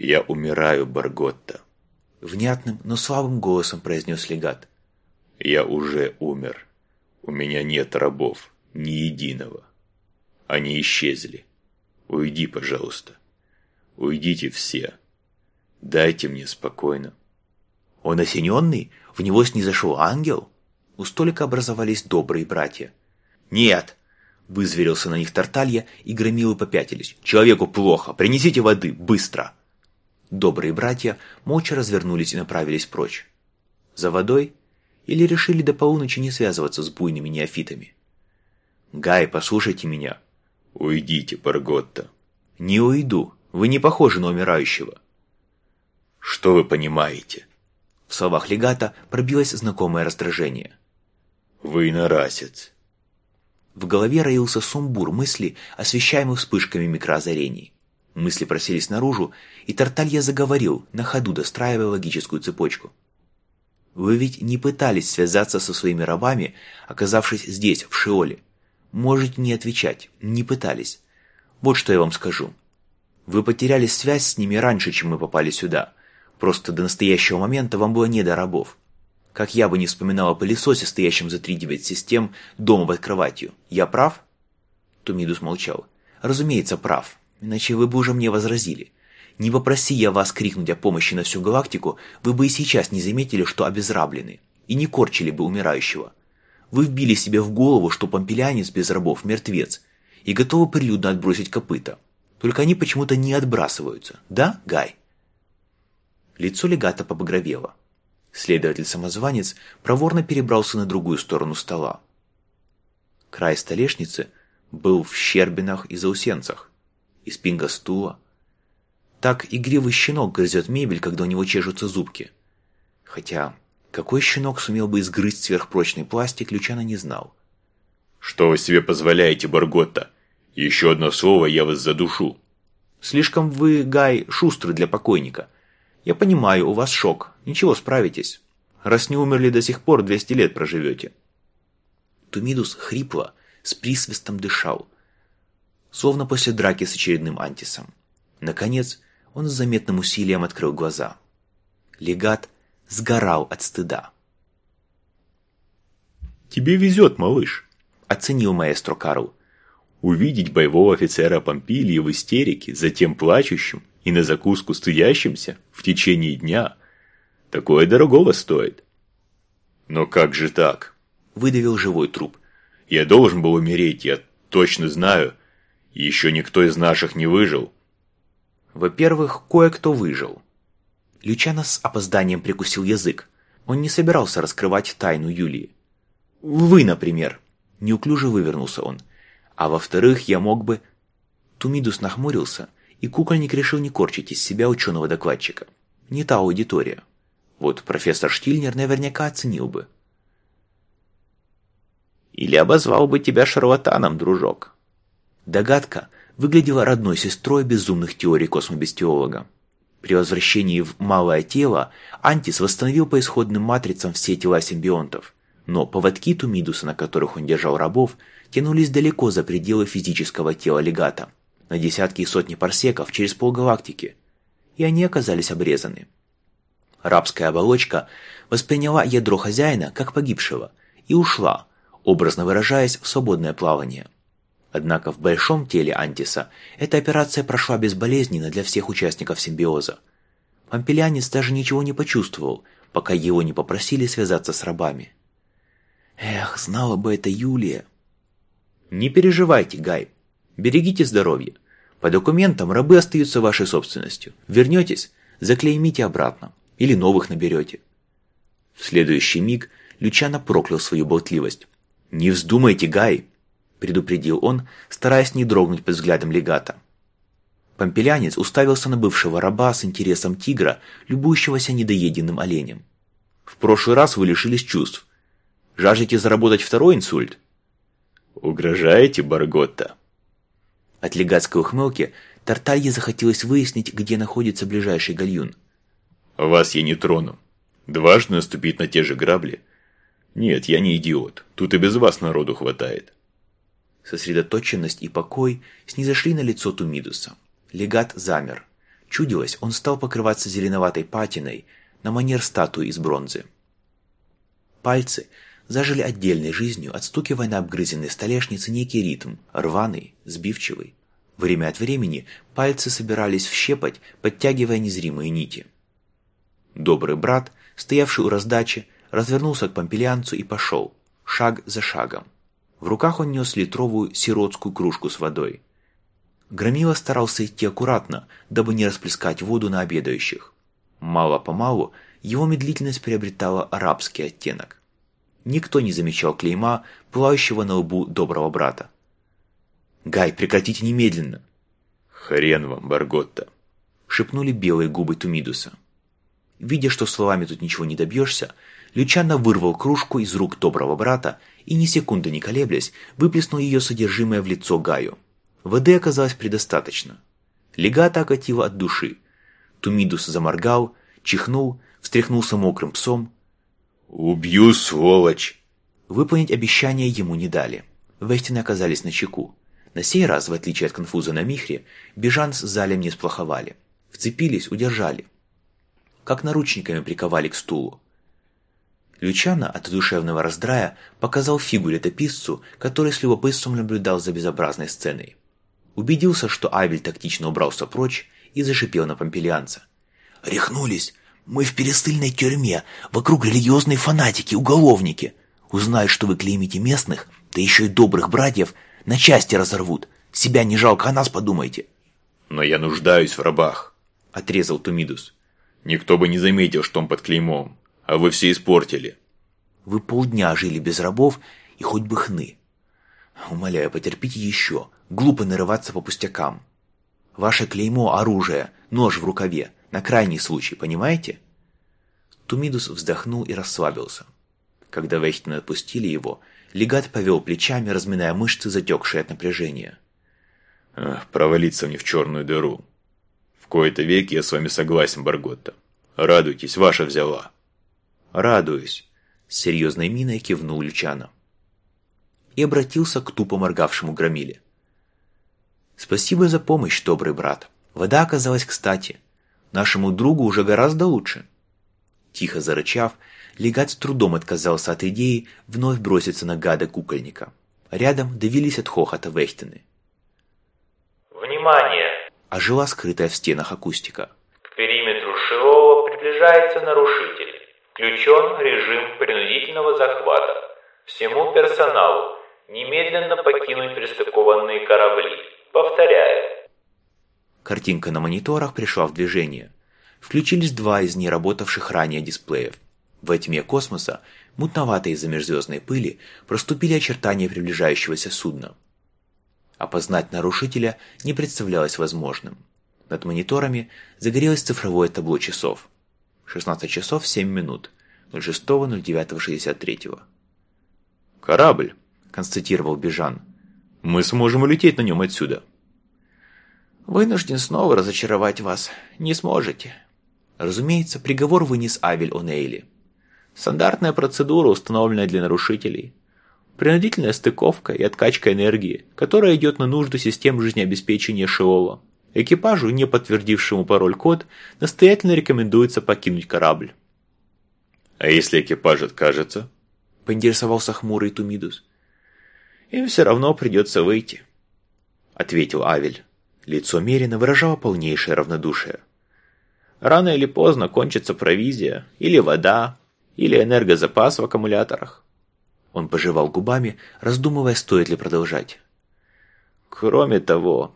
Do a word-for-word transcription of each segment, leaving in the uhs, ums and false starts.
«Я умираю, Барготта», — внятным, но слабым голосом произнес легат. «Я уже умер. У меня нет рабов, ни единого. Они исчезли. Уйди, пожалуйста. Уйдите все. Дайте мне спокойно». «Он осененный? В него снизошел ангел?» У столика образовались добрые братья. «Нет!» — вызверился на них Тарталья, и громилы попятились. «Человеку плохо! Принесите воды! Быстро!» Добрые братья молча развернулись и направились прочь. За водой? Или решили до полуночи не связываться с буйными неофитами? «Гай, послушайте меня!» «Уйдите, Барготта!» «Не уйду! Вы не похожи на умирающего!» «Что вы понимаете?» В словах легата пробилось знакомое раздражение. «Вы инорасец». В голове роился сумбур мыслей, освещаемых вспышками микроозарений. Мысли просились наружу, и Тарталья заговорил, на ходу достраивая логическую цепочку. «Вы ведь не пытались связаться со своими рабами, оказавшись здесь, в Шеоле. Можете не отвечать, не пытались. Вот что я вам скажу. Вы потеряли связь с ними раньше, чем мы попали сюда. Просто до настоящего момента вам было не до рабов. Как я бы не вспоминал о пылесосе, стоящем за три девять систем, дома под кроватью. Я прав?» Тумидус молчал. «Разумеется, прав. Иначе вы бы уже мне возразили. Не попроси я вас крикнуть о помощи на всю галактику, вы бы и сейчас не заметили, что обезраблены, и не корчили бы умирающего. Вы вбили себе в голову, что помпелянец без рабов – мертвец, и готовы прилюдно отбросить копыта. Только они почему-то не отбрасываются. Да, Гай?» Лицо легата побагровело. Следователь-самозванец проворно перебрался на другую сторону стола. Край столешницы был в щербинах и заусенцах, и спинка стула. Так игривый щенок грызет мебель, когда у него чешутся зубки. Хотя, какой щенок сумел бы изгрызть сверхпрочный пластик, Лючано не знал. «Что вы себе позволяете, Барготта? Еще одно слово, я вас задушу». «Слишком вы, Гай, шустрый для покойника. Я понимаю, у вас шок. Ничего, справитесь. Раз не умерли до сих пор, двести лет проживете». Тумидус хрипло, с присвистом дышал, словно после драки с очередным антисом. Наконец, он с заметным усилием открыл глаза. Легат сгорал от стыда. «Тебе везет, малыш», — оценил маэстро Карл. «Увидеть боевого офицера Помпилии в истерике, затем плачущим и на закуску стыдящимся в течение дня. Такое дорогого стоит». «Но как же так?» — выдавил живой труп. «Я должен был умереть, я точно знаю. Еще никто из наших не выжил». «Во-первых, кое-кто выжил». Лючано с опозданием прикусил язык. Он не собирался раскрывать тайну Юлии. «Вы, например», — неуклюже вывернулся он. «А во-вторых, я мог бы...» Тумидус нахмурился, и кукольник решил не корчить из себя ученого-докладчика. Не та аудитория. Вот профессор Штильнер наверняка оценил бы. «Или обозвал бы тебя шарлатаном, дружок». Догадка выглядела родной сестрой безумных теорий космобестиолога. При возвращении в малое тело Антис восстановил по исходным матрицам все тела симбионтов, но поводки Тумидуса, на которых он держал рабов, тянулись далеко за пределы физического тела легата, на десятки и сотни парсеков через полгалактики, и они оказались обрезаны. Рабская оболочка восприняла ядро хозяина как погибшего и ушла, образно выражаясь, в свободное плавание. Однако в большом теле Антиса эта операция прошла безболезненно для всех участников симбиоза. Помпелянец даже ничего не почувствовал, пока его не попросили связаться с рабами. Эх, знала бы это Юлия. Не переживайте, Гай. Берегите здоровье. По документам рабы остаются вашей собственностью. Вернетесь, заклеймите обратно. Или новых наберете. В следующий миг Лючано проклял свою болтливость. «Не вздумайте, Гай!» — предупредил он, стараясь не дрогнуть под взглядом легата. Помпелянец уставился на бывшего раба с интересом тигра, любующегося недоеденным оленем. «В прошлый раз вы лишились чувств. Жаждете заработать второй инсульт?» «Угрожаете, Барготта?» От легатской ухмылки Тарталье захотелось выяснить, где находится ближайший гальюн. «Вас я не трону. Дважды наступить на те же грабли? Нет, я не идиот. Тут и без вас народу хватает». Сосредоточенность и покой снизошли на лицо Тумидуса. Легат замер. Чудилось, он стал покрываться зеленоватой патиной на манер статуи из бронзы. Пальцы зажили отдельной жизнью, отстукивая на обгрызенной столешнице некий ритм, рваный, сбивчивый. Время от времени пальцы собирались в щепоть, подтягивая незримые нити. Добрый брат, стоявший у раздачи, развернулся к помпельянцу и пошел, шаг за шагом. В руках он нес литровую сиротскую кружку с водой. Громила старался идти аккуратно, дабы не расплескать воду на обедающих. Мало-помалу его медлительность приобретала арабский оттенок. Никто не замечал клейма, пылающего на лбу доброго брата. «Гай, прекратите немедленно!» «Хрен вам, Барготта!» — шепнули белые губы Тумидуса. Видя, что словами тут ничего не добьешься, Лючано вырвал кружку из рук доброго брата и, ни секунды не колеблясь, выплеснул ее содержимое в лицо Гаю. Воды оказалось предостаточно. Легата окатила от души. Тумидус заморгал, чихнул, встряхнулся мокрым псом. «Убью, сволочь!» Выполнить обещание ему не дали. Вехтины оказались начеку. На сей раз, в отличие от конфуза на Михре, Бежан с Залем не сплоховали. Вцепились, удержали. Как наручниками приковали к стулу. Лючано от душевного раздрая показал фигу летописцу, который с любопытством наблюдал за безобразной сценой. Убедился, что Авель тактично убрался прочь и зашипел на помпельянца. «Рехнулись! Мы в перестыльной тюрьме, вокруг религиозные фанатики, уголовники. Узнают, что вы клеймите местных, да еще и добрых братьев, на части разорвут. Себя не жалко, о нас подумайте». «Но я нуждаюсь в рабах», — отрезал Тумидус. «Никто бы не заметил, что он под клеймом, а вы все испортили». «Вы полдня жили без рабов, и хоть бы хны. Умоляю, потерпите еще, глупо нарываться по пустякам. Ваше клеймо — оружие, нож в рукаве, на крайний случай, понимаете?» Тумидус вздохнул и расслабился. Когда Вехтины отпустили его, легат повел плечами, разминая мышцы, затекшие от напряжения. Ах, «Провалиться мне в черную дыру. В кои-то веки я с вами согласен, Барготта. Радуйтесь, ваша взяла». «Радуюсь», — с серьезной миной кивнул Лючано. И обратился к тупо моргавшему Громиле. «Спасибо за помощь, добрый брат. Вода оказалась кстати. Нашему другу уже гораздо лучше». Тихо зарычав, легат с трудом отказался от идеи вновь броситься на гада-кукольника. Рядом давились от хохота Вехтины. «Внимание!» — ожила скрытая в стенах акустика. «К периметру Шиова приближается нарушитель. Включен режим принудительного захвата. Всему персоналу немедленно покинуть пристыкованные корабли. Повторяю». Картинка на мониторах пришла в движение. Включились два из неработавших ранее дисплеев. Во тьме космоса, мутноватые из-за межзвездной пыли, проступили очертания приближающегося судна. Опознать нарушителя не представлялось возможным. Над мониторами загорелось цифровое табло часов. шестнадцать часов семь минут. ноль шестого ноль девятого шестьдесят третьего. «Корабль», — констатировал Бежан. «Мы сможем улететь на нем отсюда». «Вынужден снова разочаровать вас. Не сможете». Разумеется, приговор вынес Авель О'Нейли. Стандартная процедура, установленная для нарушителей. Принудительная стыковка и откачка энергии, которая идет на нужды систем жизнеобеспечения Шиола. Экипажу, не подтвердившему пароль-код, настоятельно рекомендуется покинуть корабль. «А если экипаж откажется?» — поинтересовался хмурый Тумидус. «Им все равно придется выйти», — ответил Авель. Лицо Мерина выражало полнейшее равнодушие. «Рано или поздно кончится провизия, или вода, или энергозапас в аккумуляторах». Он пожевал губами, раздумывая, стоит ли продолжать. «Кроме того,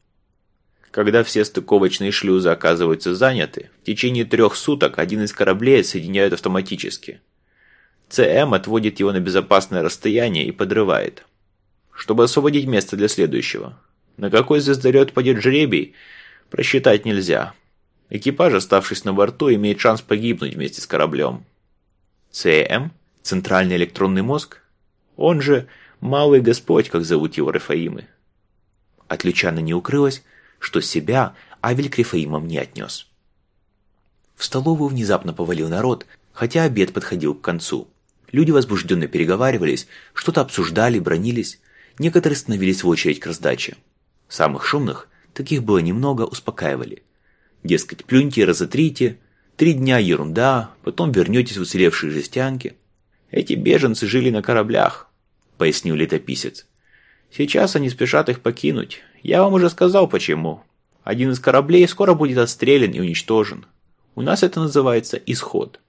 когда все стыковочные шлюзы оказываются заняты, в течение трех суток один из кораблей отсоединяют автоматически. ЦМ отводит его на безопасное расстояние и подрывает, чтобы освободить место для следующего. На какой звездолет пойдет жребий, просчитать нельзя. Экипаж, оставшись на борту, имеет шанс погибнуть вместе с кораблем. ЦМ? Центральный электронный мозг? Он же Малый Господь, как зовут его Рефаимы». От Лючано не укрылось, что себя Авель к Рефаимам не отнес. В столовую внезапно повалил народ, хотя обед подходил к концу. Люди возбужденно переговаривались, что-то обсуждали, бранились. Некоторые становились в очередь к раздаче. Самых шумных, таких было немного, успокаивали. Дескать, плюньте и разотрите, три дня ерунда, потом вернетесь в уцелевшие жестянки. Эти беженцы жили на кораблях, пояснил летописец. Сейчас они спешат их покинуть. Я вам уже сказал почему. Один из кораблей скоро будет отстрелян и уничтожен. У нас это называется исход.